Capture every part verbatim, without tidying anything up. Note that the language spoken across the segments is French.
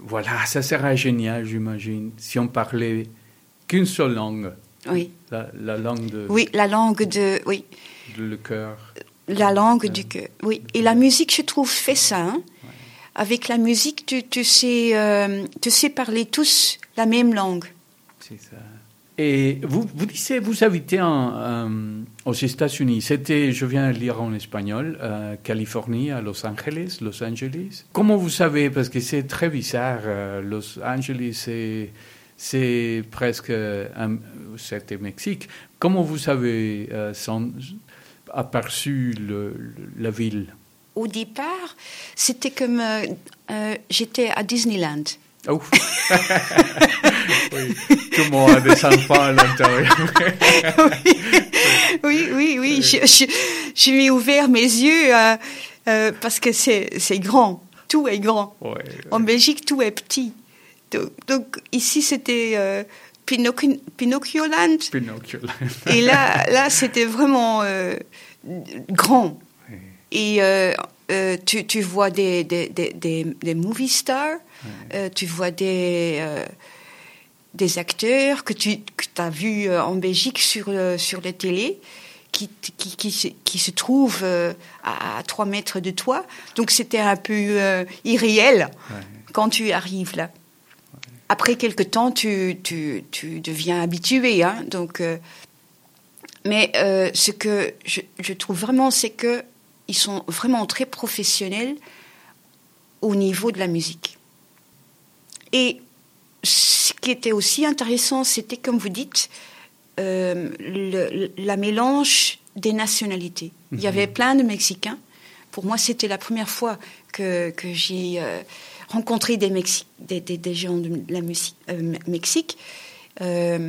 voilà, ça serait génial, j'imagine, si on parlait qu'une seule langue. Oui. La, la langue de... Oui, la langue de... Oui. De le cœur. La langue euh, du cœur, oui. Et la musique, je trouve, fait ça. Hein. Ouais. Avec la musique, tu, tu, sais, euh, tu sais parler tous la même langue. C'est ça. Et vous, vous disiez, vous habitez en, euh, aux États-Unis. C'était, je viens de lire en espagnol, euh, Californie, à Los Angeles, Los Angeles. Comment vous savez, parce que c'est très bizarre, euh, Los Angeles, c'est, c'est presque, un, c'était Mexique. Comment vous avez euh, son, aperçu le, le, la ville? Au départ, c'était comme, euh, euh, j'étais à Disneyland. Oh. Oui, tout le monde a des enfants à l'intérieur. oui, oui, oui, oui. Je, je, je m'ai ouvert mes yeux euh, euh, parce que c'est, c'est grand. Tout est grand. Ouais, ouais. En Belgique, tout est petit. Donc, donc ici, c'était euh, Pinocchio, Pinocchio-land. Pinocchio-land. Et là, là, c'était vraiment euh, grand. Ouais. Et euh, euh, tu, tu vois des, des, des, des, des movie stars. Ouais. Euh, tu vois des, euh, des acteurs que tu que as vus euh, en Belgique sur, euh, sur la télé qui, qui, qui, se, qui se trouvent euh, à, à trois mètres de toi. Donc c'était un peu euh, irréel ouais. quand tu arrives là. Ouais. Après quelque temps, tu, tu, tu deviens habitué. Hein, donc, euh, mais euh, ce que je, je trouve vraiment, c'est qu'ils sont vraiment très professionnels au niveau de la musique. Et ce qui était aussi intéressant, c'était, comme vous dites, euh, le, la mélange des nationalités. Mm-hmm. Il y avait plein de Mexicains. Pour moi, c'était la première fois que, que j'ai euh, rencontré des, Mexi- des, des, des gens de la musique, euh, Mexique. Euh,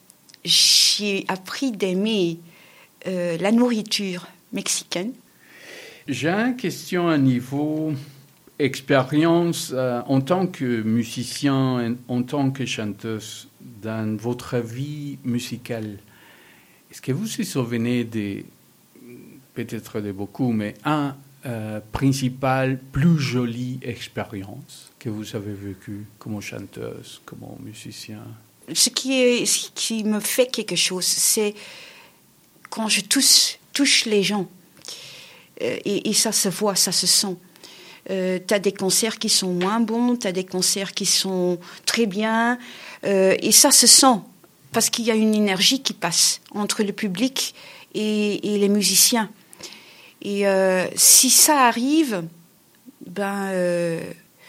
j'ai appris d'aimer euh, la nourriture mexicaine. J'ai une question à niveau... expérience euh, en tant que musicien, en tant que chanteuse, dans votre vie musicale, est-ce que vous vous souvenez de, peut-être de beaucoup, mais un euh, principal, plus jolie expérience que vous avez vécue comme chanteuse, comme musicien? Ce qui, est, ce qui me fait quelque chose, c'est quand je touche, touche les gens. Euh, et, et ça se voit, ça se sent. Euh, tu as des concerts qui sont moins bons, tu as des concerts qui sont très bien, euh, et ça se sent, parce qu'il y a une énergie qui passe entre le public et, et les musiciens. Et euh, si ça arrive, ben, euh,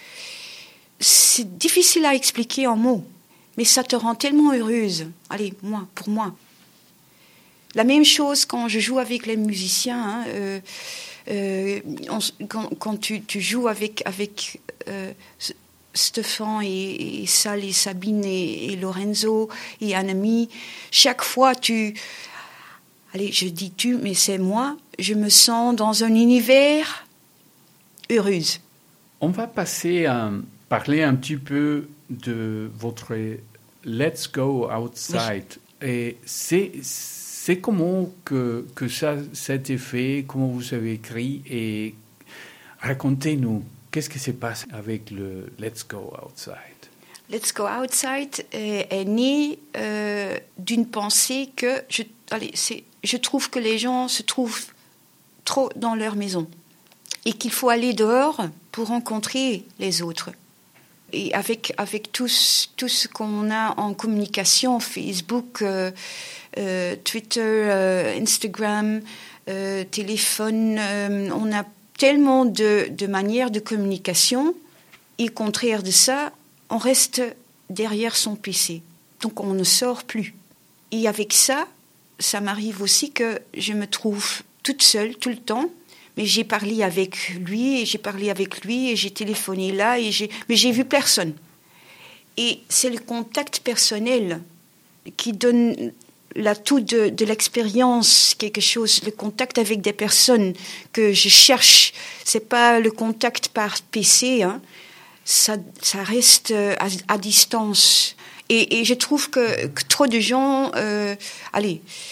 c'est difficile à expliquer en mots, mais ça te rend tellement heureuse. Allez, moi, pour moi. La même chose quand je joue avec les musiciens, hein, euh, Euh, on, quand, quand tu, tu joues avec, avec euh, Stéphane et, et Sal et Sabine et, et Lorenzo et Anami, chaque fois tu... Allez, je dis tu, mais c'est moi, je me sens dans un univers heureuse. On va passer à parler un petit peu de votre Let's Go Outside. Oui. Et c'est... C'est comment que, que ça s'est fait, comment vous avez écrit, et racontez-nous, qu'est-ce qui se passe avec le Let's Go Outside? Let's Go Outside est, est né euh, d'une pensée que je, allez, c'est, je trouve que les gens se trouvent trop dans leur maison et qu'il faut aller dehors pour rencontrer les autres. Et avec, avec tout, tout ce qu'on a en communication, Facebook, euh, euh, Twitter, euh, Instagram, euh, téléphone, euh, on a tellement de, de manières de communication. Et contraire de ça, on reste derrière son P C. Donc on ne sort plus. Et avec ça, ça m'arrive aussi que je me trouve toute seule tout le temps. Mais j'ai parlé avec lui, et j'ai parlé avec lui, et j'ai téléphoné là, et j'ai... mais j'ai vu personne. Et c'est le contact personnel qui donne l'atout de, de l'expérience, quelque chose, le contact avec des personnes que je cherche. C'est pas le contact par P C, hein. Ça, ça reste à, à distance. Et, et je trouve que, que trop de gens, euh, allez,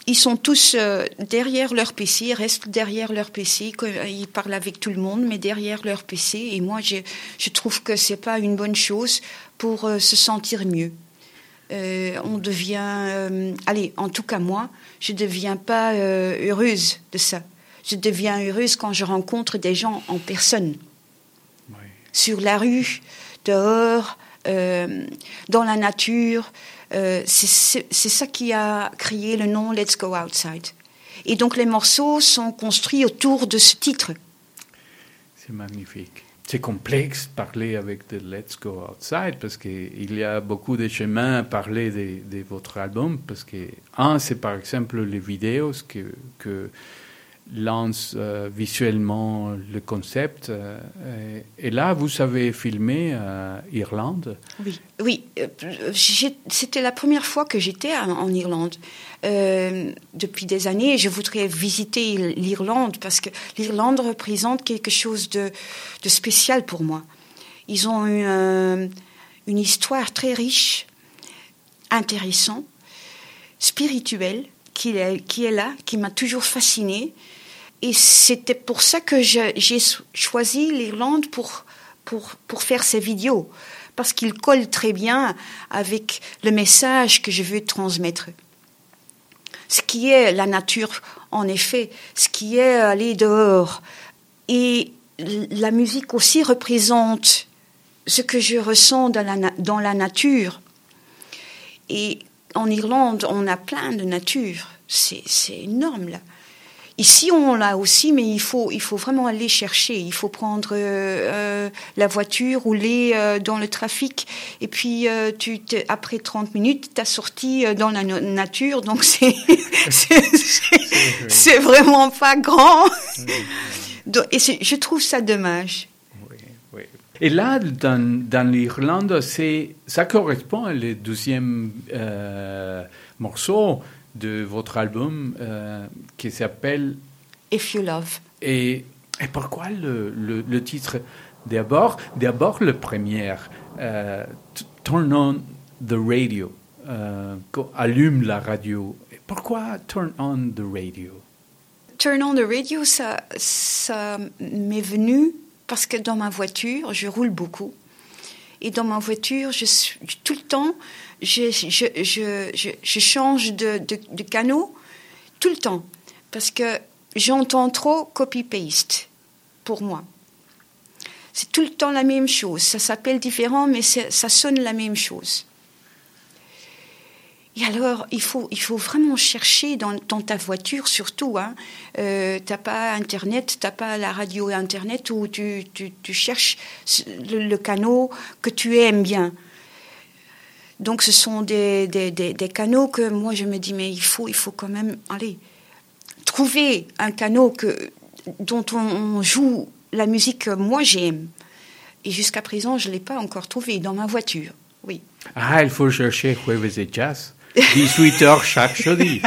ils sont tous euh, derrière leur P C, ils restent derrière leur P C, ils parlent avec tout le monde, mais derrière leur P C. Et moi, je, je trouve que c'est pas une bonne chose pour euh, se sentir mieux. Euh, on devient, euh, allez, en tout cas moi, je deviens pas euh, heureuse de ça. Je deviens heureuse quand je rencontre des gens en personne, oui. Sur la rue, dehors, euh, dans la nature. Euh, c'est, c'est, c'est ça qui a créé le nom Let's Go Outside. Et donc les morceaux sont construits autour de ce titre. C'est magnifique. C'est complexe de parler avec de Let's Go Outside parce qu'il y a beaucoup de chemins à parler de, de votre album. Parce que, un, c'est par exemple les vidéos que, que lance euh, visuellement le concept. Euh, et, et là, vous avez filmé à Irlande. Oui, oui. Euh, j'ai, c'était la première fois que j'étais en, en Irlande. Euh, depuis des années, je voudrais visiter l'Irlande parce que l'Irlande représente quelque chose de, de spécial pour moi. Ils ont une, euh, une histoire très riche, intéressante, spirituelle, qui est, qui est là, qui m'a toujours fascinée. Et c'était pour ça que je, j'ai choisi l'Irlande pour, pour, pour faire ces vidéos, parce qu'ils collent très bien avec le message que je veux transmettre. Ce qui est la nature, en effet, ce qui est aller dehors. Et la musique aussi représente ce que je ressens dans la, dans la nature. Et en Irlande, on a plein de nature. C'est, c'est énorme, là. Ici, on l'a aussi, mais il faut, il faut vraiment aller chercher. Il faut prendre euh, la voiture, rouler euh, dans le trafic. Et puis, euh, tu après trente minutes, tu as sorti dans la nature. Donc, c'est, c'est, c'est, c'est vraiment pas grand. Donc, et c'est, je trouve ça dommage. Oui, oui. Et là, dans, dans l'Irlande, c'est, ça correspond au deuxième euh, morceau de votre album euh, qui s'appelle If You Love. Et, et pourquoi le, le, le titre d'abord, d'abord le premier, euh, Turn on the Radio, euh, allume la radio. Et pourquoi Turn on the Radio? Turn on the Radio, ça, ça m'est venu parce que dans ma voiture, je roule beaucoup. Et dans ma voiture, je suis tout le temps, je, je, je, je, je change de, de, de canaux tout le temps. Parce que j'entends trop copy-paste pour moi. C'est tout le temps la même chose. Ça s'appelle différent, mais ça sonne la même chose. Et alors, il faut, il faut vraiment chercher dans, dans ta voiture, surtout. Hein. Euh, tu n'as pas Internet, tu n'as pas la radio Internet où tu, tu, tu cherches le, le canal que tu aimes bien. Donc, ce sont des, des, des, des canaux que moi, je me dis, mais il faut, il faut quand même aller trouver un canal que, dont on, on joue la musique que moi, j'aime. Et jusqu'à présent, je ne l'ai pas encore trouvé dans ma voiture. Oui. Ah, il faut chercher Jueves et Jazz. dix-huit heures chaque jeudi.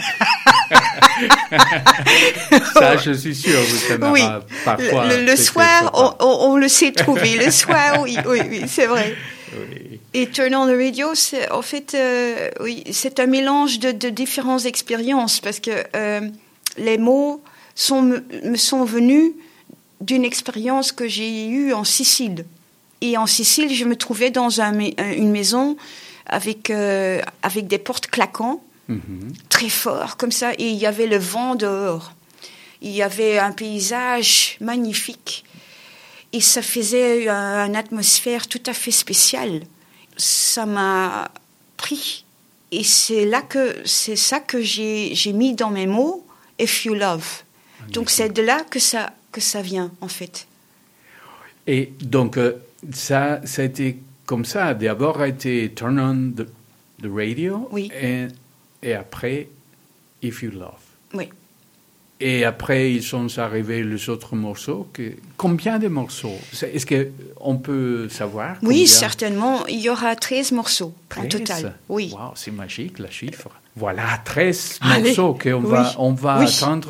Ça, je suis sûr, vous en oui. parfois. Le, le soir, on, on, on le sait trouver. Le soir, oui, oui, oui, c'est vrai. Oui. Et Turn on the Radio, c'est, en fait, euh, oui, c'est un mélange de, de différentes expériences parce que euh, les mots sont, me, me sont venus d'une expérience que j'ai eue en Sicile. Et en Sicile, je me trouvais dans un, une maison avec, euh, avec des portes claquantes, mm-hmm. très fort, comme ça, et il y avait le vent dehors. Il y avait un paysage magnifique, et ça faisait une atmosphère tout à fait spéciale. Ça m'a pris, et c'est là que, c'est ça que j'ai, j'ai mis dans mes mots, If You Love. Magnifique. Donc c'est de là que ça, que ça vient, en fait. Et donc, euh, ça, ça a été comme ça. D'abord, a été Turn on the, the Radio. Oui. Et, et après, If You Love. Oui. Et après, ils sont arrivés les autres morceaux. Que, combien de morceaux? Est-ce qu'on peut savoir? Oui, combien? Certainement. Il y aura treize morceaux treize? En total. Oui. Wow, c'est magique, le chiffre. Voilà, treize Allez. morceaux qu'on va, oui. on va oui. attendre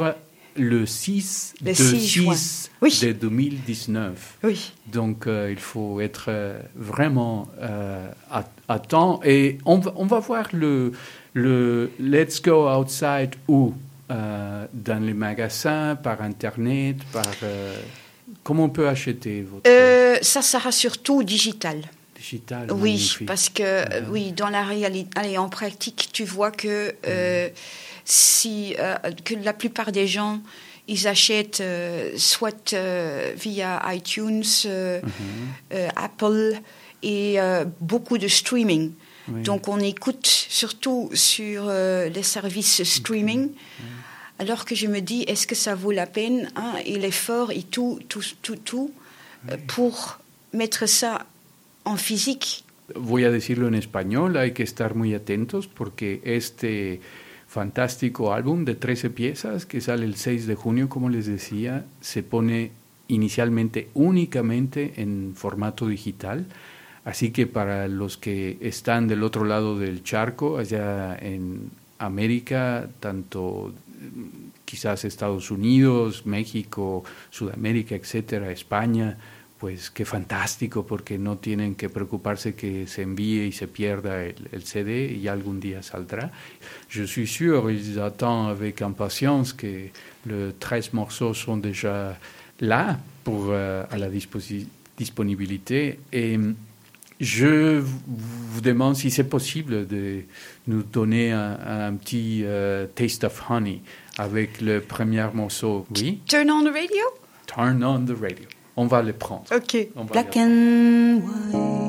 le six Le de six juin. Oui. de deux mille dix-neuf. Oui. Donc, euh, il faut être euh, vraiment euh, à, à temps. Et on va, on va voir le, le Let's Go Outside où euh, dans les magasins, par Internet, par... Euh, comment on peut acheter votre... Euh, ça sera surtout digital. Digital, Oui, magnifique. parce que euh, oui, dans la réalité, allez, en pratique, tu vois que euh, mm. si euh, que la plupart des gens ils achètent euh, soit euh, via iTunes, euh, mm-hmm. euh, Apple et euh, beaucoup de streaming. Oui. Donc on écoute surtout sur euh, les services streaming. Okay. Oui. Alors que je me dis, est-ce que ça vaut la peine hein, et l'effort et tout, tout, tout, tout oui. pour mettre ça en físico. Voy a decirlo en español, hay que estar muy atentos porque este fantástico álbum de trece piezas que sale el seis de junio, como les decía, se pone inicialmente únicamente en formato digital, así que para los que están del otro lado del charco, allá en América, tanto quizás Estados Unidos, México, Sudamérica, etcétera, España, pues qué fantástico, porque no tienen que preocuparse que se envíe y se pierda el, el C D y algún día saldrá. Je suis sûr, ils attendent avec impatience que les treize morceaux sont déjà là pour euh, à la disposi- disponibilité. Et je vous demande si c'est possible de nous donner un, un petit uh, taste of honey avec le premier morceau. Oui? Turn on the radio? Turn on the radio. On va le prendre. Ok. On va Black le and white.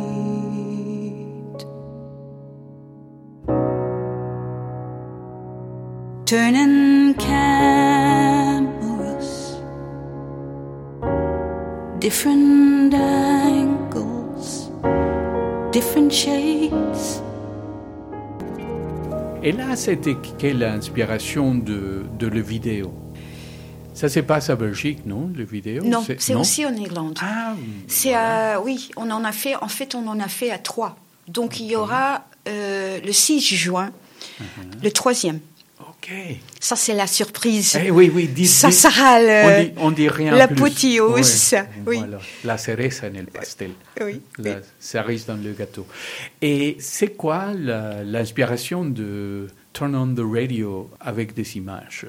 Turning cameras. Different angles. Different shades. Et là, c'était quelle inspiration de, de la vidéo? Ça se passe à Belgique, non, le vidéo? Non, c'est, c'est aussi en Irlande. Ah, c'est à, oui, on en a fait. En fait, on en a fait à trois. Donc, okay. Il y aura euh, le six juin, uh-huh. le troisième. Ok. Ça, c'est la surprise. Eh oui, oui. Dis, ça dis, sera le, on dit, on dit rien la plus. potillose. Ouais, oui. Voilà. La cereza en el pastel. Oui. La oui. cerise dans le gâteau. Et c'est quoi la, l'inspiration de Turn on the Radio avec des images?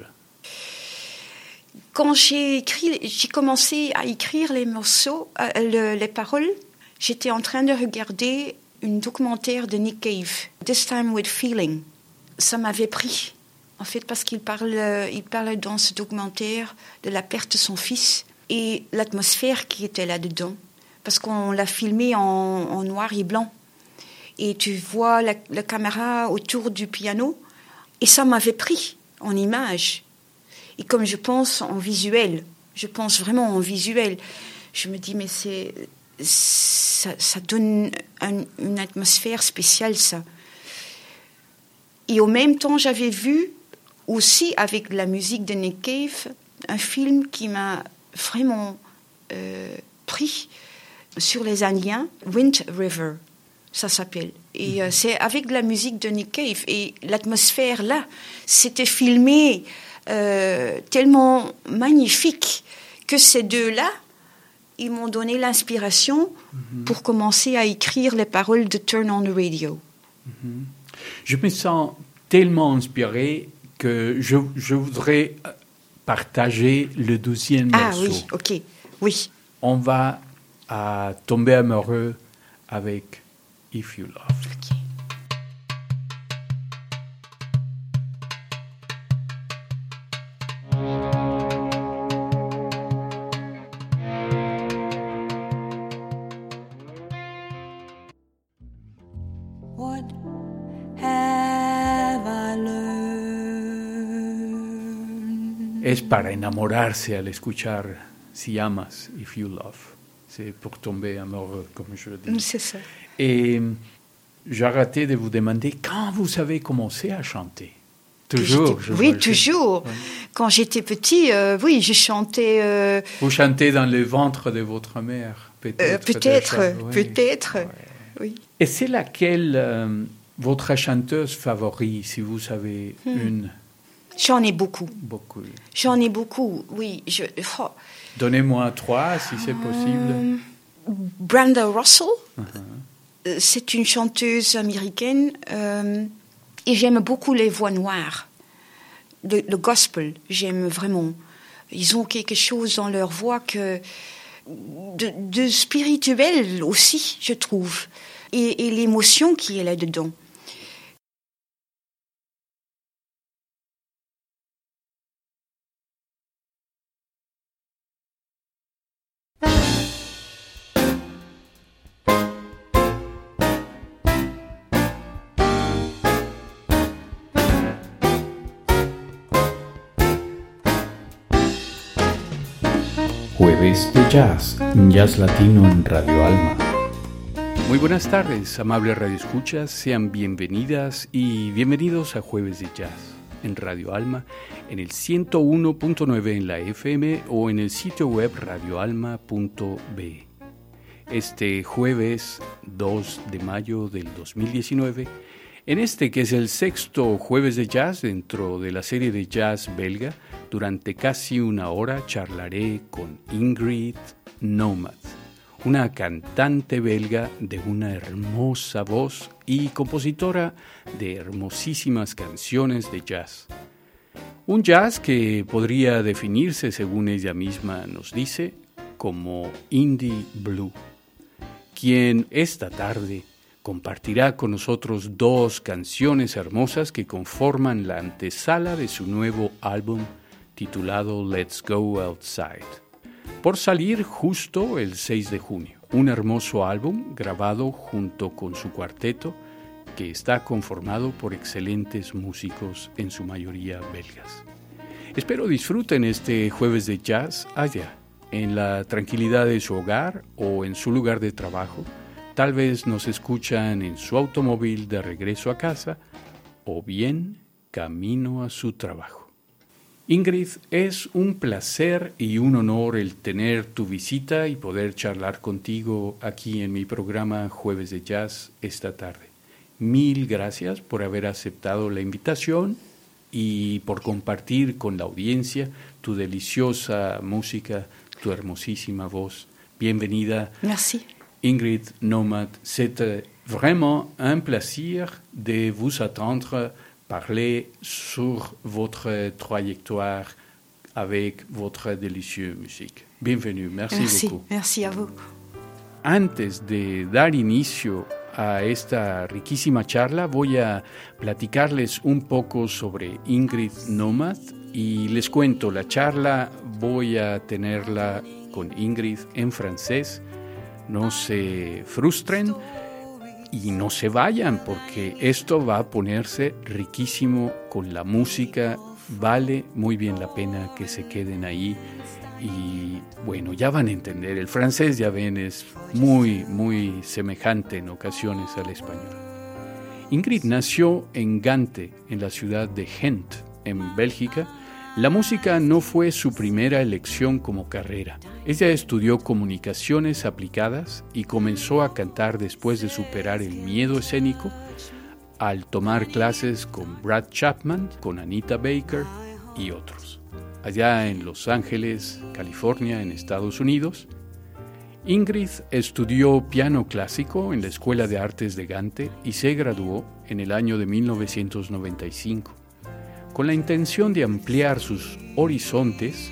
Quand j'ai écrit, j'ai commencé à écrire les morceaux, euh, le, les paroles, j'étais en train de regarder un documentaire de Nick Cave, This Time with Feeling. Ça m'avait pris, en fait, parce qu'il parle, il parle dans ce documentaire de la perte de son fils et l'atmosphère qui était là-dedans, parce qu'on l'a filmé en, en noir et blanc. Et tu vois la, la caméra autour du piano, et ça m'avait pris en image. Et comme je pense en visuel, je pense vraiment en visuel, je me dis, mais c'est, ça, ça donne un, une atmosphère spéciale, ça. Et au même temps, j'avais vu aussi, avec la musique de Nick Cave, un film qui m'a vraiment euh, pris sur les Indiens, Wind River, ça s'appelle. Et euh, c'est avec la musique de Nick Cave. Et l'atmosphère, là, c'était filmé... Euh, tellement magnifique que ces deux-là, ils m'ont donné l'inspiration mm-hmm. pour commencer à écrire les paroles de Turn on the Radio. Mm-hmm. Je me sens tellement inspiré que je, je voudrais partager le deuxième ah, morceau. Ah oui, ok, oui. On va à tomber amoureux avec If You Love. Okay. Es para enamorarse al escuchar Si amas, If You Love. C'est pour tomber amoureux, comme je le dis. C'est ça. Et j'ai arrêté de vous demander quand vous avez commencé à chanter. Toujours. Je oui, toujours. Ouais. Quand j'étais petit, euh, oui, je chantais. Euh... Vous chantez dans le ventre de votre mère, peut-être. Euh, peut-être, oui. peut-être. Ouais. Oui. Et c'est laquelle euh, votre chanteuse favorite, si vous avez hmm. une? J'en ai beaucoup. Beaucoup. J'en ai beaucoup, oui. Je, oh. Donnez-moi trois, si c'est possible. Euh, Brenda Russell, Uh-huh. c'est une chanteuse américaine euh, et j'aime beaucoup les voix noires. Le, le gospel, j'aime vraiment. Ils ont quelque chose dans leur voix que de, de spirituel aussi, je trouve. Et, et l'émotion qui est là-dedans. Jueves de Jazz, Jazz Latino en Radio Alma. Muy buenas tardes, amables radioescuchas, sean bienvenidas y bienvenidos a Jueves de Jazz en Radio Alma, en el ciento uno punto nueve en la F M o en el sitio web radio alma punto be. Este jueves dos de mayo del dos mil diecinueve, en este que es el sexto Jueves de Jazz dentro de la serie de jazz belga, durante casi una hora charlaré con Ingrid Nomad, una cantante belga de una hermosa voz y compositora de hermosísimas canciones de jazz. Un jazz que podría definirse, según ella misma nos dice, como indie blue, quien esta tarde compartirá con nosotros dos canciones hermosas que conforman la antesala de su nuevo álbum titulado Let's Go Outside, por salir justo el seis de junio. Un hermoso álbum grabado junto con su cuarteto que está conformado por excelentes músicos, en su mayoría belgas. Espero disfruten este Jueves de Jazz allá, en la tranquilidad de su hogar o en su lugar de trabajo. Tal vez nos escuchan en su automóvil de regreso a casa o bien camino a su trabajo. Ingrid, es un placer y un honor el tener tu visita y poder charlar contigo aquí en mi programa Jueves de Jazz esta tarde. Mil gracias por haber aceptado la invitación y por compartir con la audiencia tu deliciosa música, tu hermosísima voz. Bienvenida. Merci. Ingrid Nomad, c'est vraiment un plaisir de vous entendre parler sur votre trajectoire avec votre délicieuse musique. Bienvenue, merci, merci beaucoup. Merci a vous. Antes de dar inicio a esta riquísima charla, voy a platicarles un poco sobre Ingrid Nomad y les cuento, la charla voy a tenerla con Ingrid en francés. No se frustren y no se vayan, porque esto va a ponerse riquísimo con la música. Vale muy bien la pena que se queden ahí. Y bueno, ya van a entender. El francés, ya ven, es muy, muy semejante en ocasiones al español. Ingrid nació en Gante, en la ciudad de Gent, en Bélgica. La música no fue su primera elección como carrera. Ella estudió comunicaciones aplicadas y comenzó a cantar después de superar el miedo escénico al tomar clases con Brad Chapman, con Anita Baker y otros. Allá en Los Ángeles, California, en Estados Unidos, Ingrid estudió piano clásico en la Escuela de Artes de Gante y se graduó en el año de mil novecientos noventa y cinco. Con la intención de ampliar sus horizontes,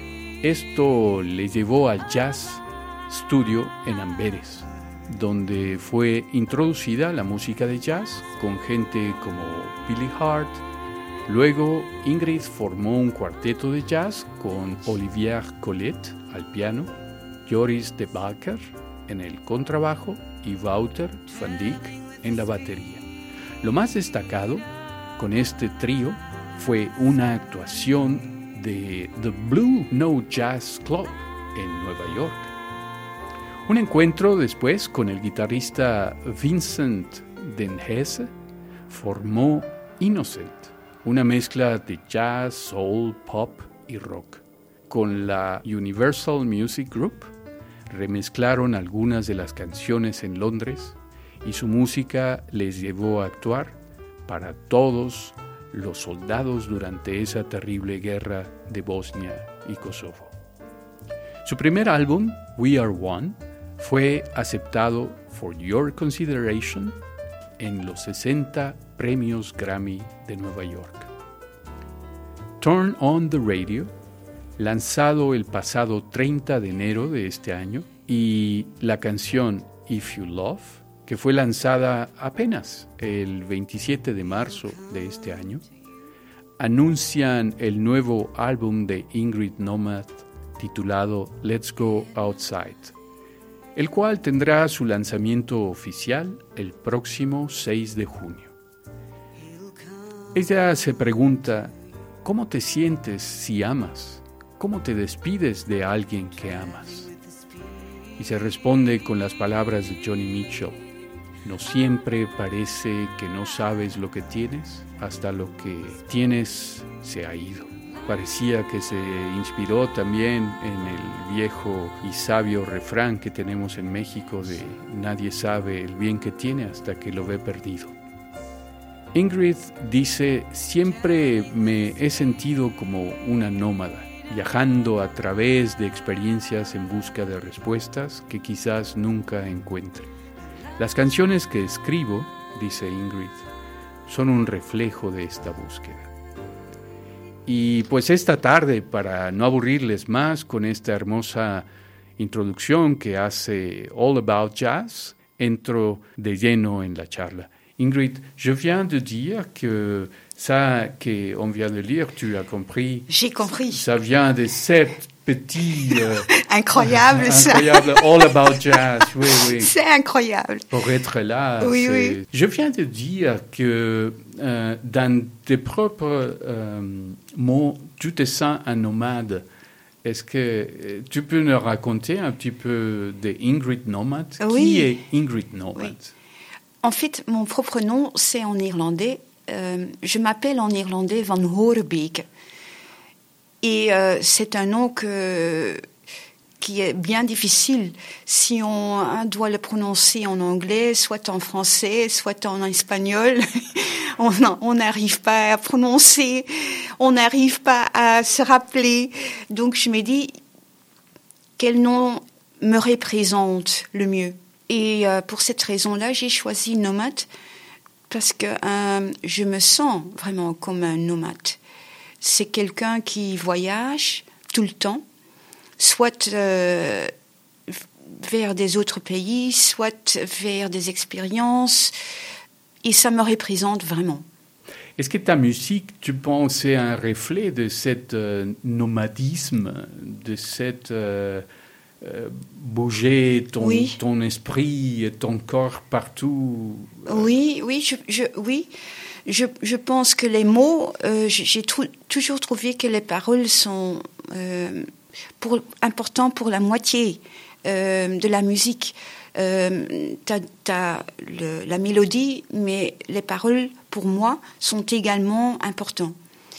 esto le llevó al Jazz Studio en Amberes, donde fue introducida la música de jazz con gente como Billy Hart. Luego, Ingrid formó un cuarteto de jazz con Olivier Collet al piano, Joris de Backer en el contrabajo y Wouter van Dijk en la batería. Lo más destacado con este trío fue una actuación de The Blue Note Jazz Club en Nueva York. Un encuentro después con el guitarrista Vincent Den Hesse formó Innocent, una mezcla de jazz, soul, pop y rock. Con la Universal Music Group remezclaron algunas de las canciones en Londres y su música les llevó a actuar para todos los soldados durante esa terrible guerra de Bosnia y Kosovo. Su primer álbum, We Are One, fue aceptado for your consideration en los sesenta premios Grammy de Nueva York. Turn on the Radio, lanzado el pasado treinta de enero de este año, y la canción If You Love, que fue lanzada apenas el veintisiete de marzo de este año, anuncian el nuevo álbum de Ingrid Nomad titulado Let's Go Outside, el cual tendrá su lanzamiento oficial el próximo seis de junio. Ella se pregunta, ¿cómo te sientes si amas? ¿Cómo te despides de alguien que amas? Y se responde con las palabras de Johnny Mitchell: no siempre parece que no sabes lo que tienes hasta lo que tienes se ha ido. Parecía que se inspiró también en el viejo y sabio refrán que tenemos en México de nadie sabe el bien que tiene hasta que lo ve perdido. Ingrid dice, siempre me he sentido como una nómada, viajando a través de experiencias en busca de respuestas que quizás nunca encuentre. Las canciones que escribo, dice Ingrid, son un reflejo de esta búsqueda. Y pues esta tarde, para no aburrirles más con esta hermosa introducción que hace All About Jazz, entro de lleno en la charla. Ingrid, je viens de dire que ça qu'on vient de lire, tu as compris. J'ai compris. Ça vient de sept petits... Euh, incroyable, ça. Incroyable, All About Jazz, oui, oui. C'est incroyable. Pour être là, oui, c'est... oui. Je viens de dire que euh, dans tes propres euh, mots, tu te sens un nomade. Est-ce que tu peux nous raconter un petit peu de Ingrid Nomad? Oui. Qui est Ingrid Nomad? Oui. En fait, mon propre nom, c'est en irlandais. Euh, je m'appelle en irlandais Van Horebeek. Et euh, c'est un nom que, qui est bien difficile si on, on doit le prononcer en anglais, soit en français, soit en espagnol. On n'arrive pas à prononcer, on n'arrive pas à se rappeler. Donc je me dis, quel nom me représente le mieux? Et euh, pour cette raison-là, j'ai choisi nomade parce que euh, je me sens vraiment comme un nomade. C'est quelqu'un qui voyage tout le temps, soit euh, vers des autres pays, soit vers des expériences, et ça me représente vraiment. Est-ce que ta musique, tu penses, est un reflet de cet euh, nomadisme, de cette... Euh Euh, bouger ton, oui. ton esprit et ton corps partout? Oui, oui, je, je, oui. Je, je pense que les mots, euh, j'ai trou- toujours trouvé que les paroles sont euh, pour, importantes pour la moitié euh, de la musique. Euh, t'as, t'as le, la mélodie, mais les paroles, pour moi, sont également importantes.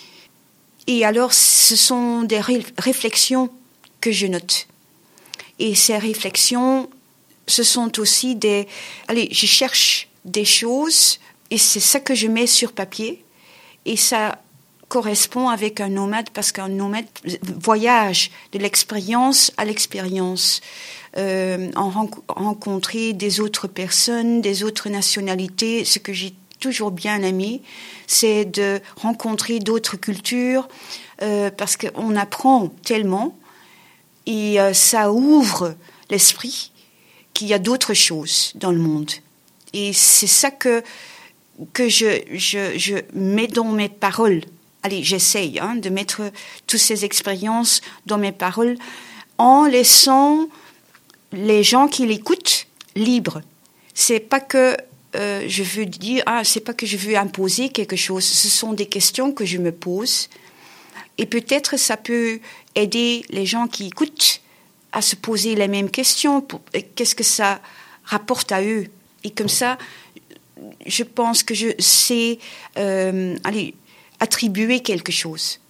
Et alors, ce sont des ré- réflexions que je note. Et ces réflexions, ce sont aussi des... Allez, je cherche des choses et c'est ça que je mets sur papier. Et ça correspond avec un nomade parce qu'un nomade voyage de l'expérience à l'expérience. Euh, en ren- rencontrer des autres personnes, des autres nationalités. Ce que j'ai toujours bien aimé, c'est de rencontrer d'autres cultures euh, parce qu'on apprend tellement. Et euh, ça ouvre l'esprit qu'il y a d'autres choses dans le monde. Et c'est ça que, que je, je, je mets dans mes paroles. Allez, j'essaye hein, de mettre toutes ces expériences dans mes paroles en laissant les gens qui l'écoutent libres. C'est pas que euh, je veux dire, ah, c'est pas que je veux imposer quelque chose. Ce sont des questions que je me pose. Et peut-être ça peut aider les gens qui écoutent à se poser les mêmes questions. Qu'est-ce que ça rapporte à eux? Et comme ça, je pense que je sais euh, allez, attribuer quelque chose.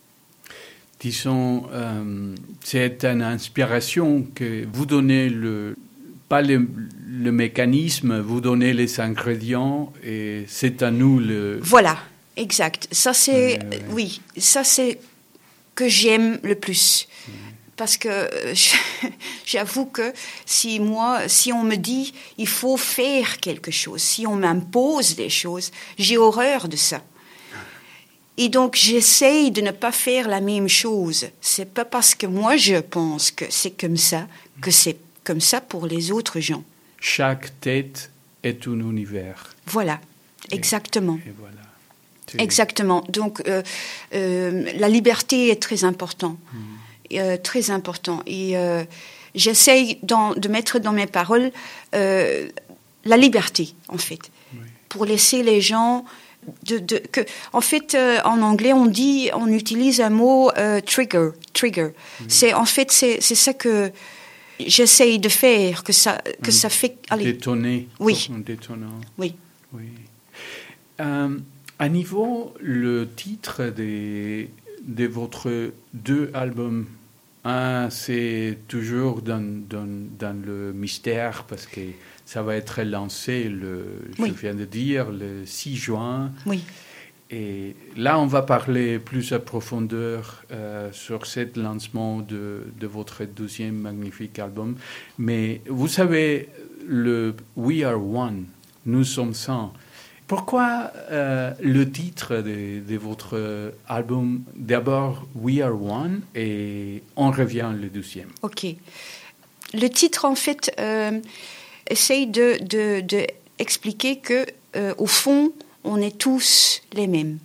Disons, euh, c'est une inspiration que vous donnez, le, pas le, le mécanisme, vous donnez les ingrédients et c'est à nous le... Voilà. exact. Ça, c'est... Ouais, ouais. Oui, ça, c'est que j'aime le plus. Ouais. Parce que euh, j'avoue que si moi, si on me dit il faut faire quelque chose, si on m'impose des choses, j'ai horreur de ça. Et donc j'essaye de ne pas faire la même chose. C'est pas parce que moi je pense que c'est comme ça que c'est comme ça pour les autres gens. Chaque tête est un univers. Voilà, exactement. Et, et voilà. C'est... Exactement. Donc euh, euh, la liberté est très importante. Mmh. Euh, très important. Et euh, j'essaye dans, de mettre dans mes paroles euh, la liberté, en fait, oui. Pour laisser les gens... De, de, que, en fait, euh, en anglais, on dit, on utilise un mot euh, trigger. Trigger. Oui. C'est, en fait, c'est, c'est ça que j'essaye de faire, que ça, que ça fait... Allez. Détonner. Oui. En détonnant. Oui. Oui. Euh, à niveau, le titre des... de votre deux albums. Un, c'est toujours dans, dans, dans le mystère parce que ça va être lancé, le, oui. je viens de dire, le six juin. Oui. Et là, on va parler plus à profondeur euh, sur ce lancement de, de votre deuxième magnifique album. Mais vous savez, le We Are One, nous sommes cent. Pourquoi euh, le titre de, de votre album, d'abord We Are One, et on revient le deuxième? Ok. Le titre, en fait, euh, essaye de, de, de expliquer que, euh, au fond, on est tous les mêmes.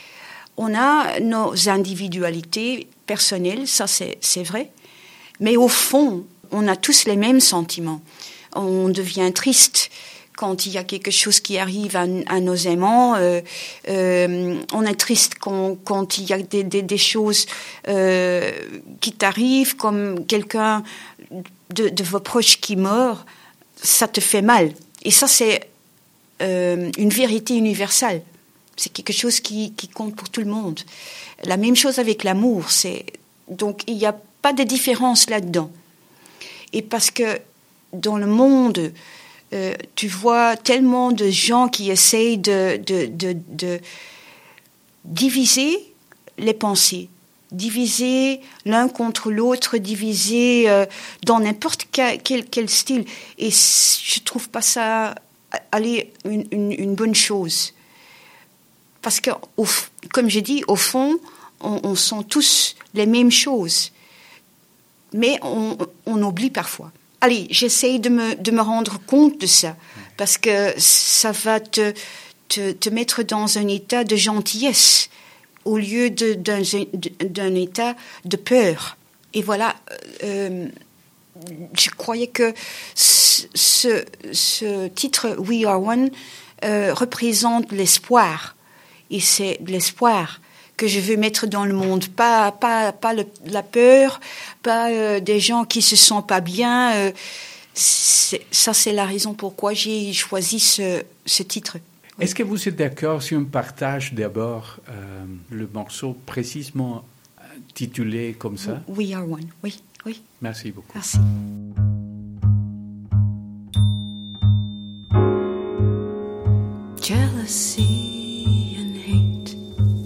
On a nos individualités personnelles, ça c'est, c'est vrai, mais au fond, on a tous les mêmes sentiments. On devient triste quand il y a quelque chose qui arrive à, à nos aimants, euh, euh, on est triste quand, quand il y a des, des, des choses euh, qui t'arrivent, comme quelqu'un de, de vos proches qui meurt, ça te fait mal. Et ça, c'est euh, une vérité universelle. C'est quelque chose qui, qui compte pour tout le monde. La même chose avec l'amour. C'est, donc, il n'y a pas de différence là-dedans. Et parce que dans le monde... Euh, tu vois tellement de gens qui essayent de, de, de, de diviser les pensées, diviser l'un contre l'autre, diviser euh, dans n'importe quel, quel, quel style. Et je ne trouve pas ça aller une, une, une bonne chose. Parce que, au, comme j'ai dit, au fond, on, on sent tous les mêmes choses. Mais on, on oublie parfois. Allez, j'essaye de me, de me rendre compte de ça, parce que ça va te, te, te mettre dans un état de gentillesse, au lieu de, d'un, d'un état de peur. Et voilà, euh, je croyais que ce, ce titre, We Are One, euh, représente l'espoir. Et c'est de l'espoir que je veux mettre dans le monde, pas pas pas le, la peur, pas euh, des gens qui se sentent pas bien. Euh, c'est, ça c'est la raison pourquoi j'ai choisi ce ce titre. Oui. Est-ce que vous êtes d'accord si on partage d'abord euh, le morceau précisément titulé comme ça? We Are One. Oui, oui. Merci beaucoup. Merci. Jealousy and hate.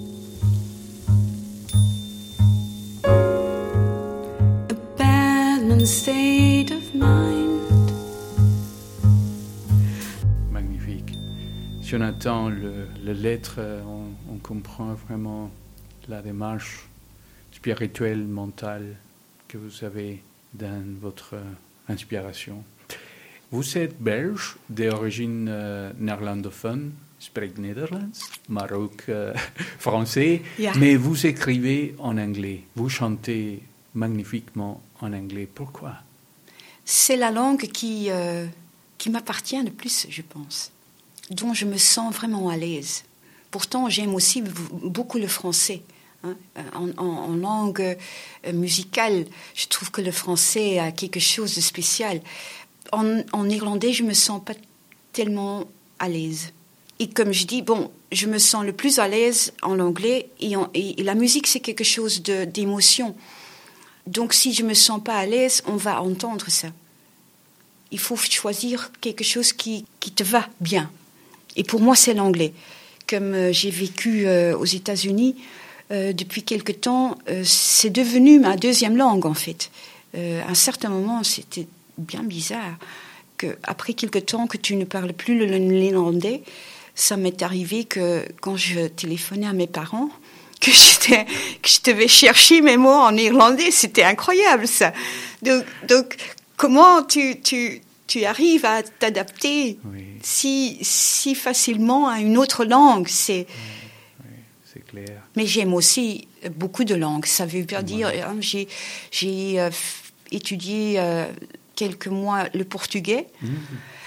State of mind. Magnifique. Si on attend le, le lettre, on, on comprend vraiment la démarche spirituelle, mentale que vous avez dans votre inspiration. Vous êtes belge, d'origine euh, néerlandophone, spreekt Nederlands, Maroc euh, français, yeah. Mais vous écrivez en anglais, vous chantez magnifiquement en anglais. Pourquoi? C'est la langue qui, euh, qui m'appartient le plus, je pense, dont je me sens vraiment à l'aise. Pourtant, j'aime aussi beaucoup le français. Hein. En, en, en langue musicale, je trouve que le français a quelque chose de spécial. En, en irlandais, je me sens pas tellement à l'aise. Et comme je dis, bon, je me sens le plus à l'aise en anglais, et, en, et, et la musique, c'est quelque chose de, d'émotion. Donc, si je ne me sens pas à l'aise, on va entendre ça. Il faut choisir quelque chose qui, qui te va bien. Et pour moi, c'est l'anglais. comme euh, j'ai vécu euh, aux États-Unis euh, depuis quelque temps, euh, c'est devenu ma deuxième langue en fait. Euh, à un certain moment, c'était bien bizarre qu'après quelque temps que tu ne parles plus le néerlandais, ça m'est arrivé que quand je téléphonais à mes parents, que, j'étais, que je devais chercher mes mots en néerlandais. C'était incroyable ça. Donc, donc comment tu... tu tu arrives à t'adapter oui. si, si facilement à une autre langue. C'est... Oui, oui, c'est clair. Mais j'aime aussi beaucoup de langues. Ça veut bien dire... Ouais. Hein, j'ai j'ai euh, étudié euh, quelques mois le portugais. Mmh.